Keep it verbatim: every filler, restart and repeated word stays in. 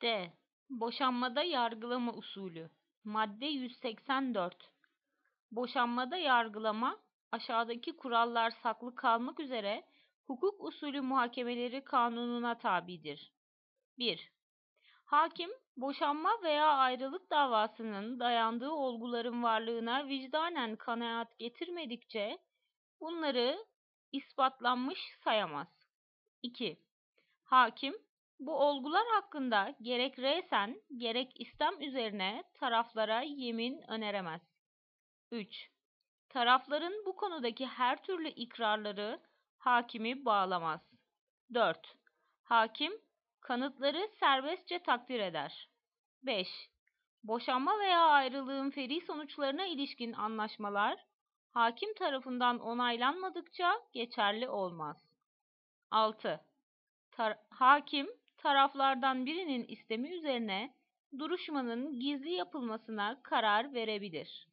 D. Boşanmada yargılama usulü. Madde yüz seksen dört. Boşanmada yargılama, aşağıdaki kurallar saklı kalmak üzere hukuk usulü muhakemeleri kanununa tabidir. bir. Hakim, boşanma veya ayrılık davasının dayandığı olguların varlığına vicdanen kanaat getirmedikçe bunları ispatlanmış sayamaz. iki. Hakim, bu olgular hakkında gerek resen gerek istem üzerine taraflara yemin öneremez. üç. Tarafların bu konudaki her türlü ikrarları hakimi bağlamaz. dört. Hakim, kanıtları serbestçe takdir eder. beş. Boşanma veya ayrılığın feri sonuçlarına ilişkin anlaşmalar, hakim tarafından onaylanmadıkça geçerli olmaz. altı. Tar- hakim, taraflardan birinin istemi üzerine duruşmanın gizli yapılmasına karar verebilir.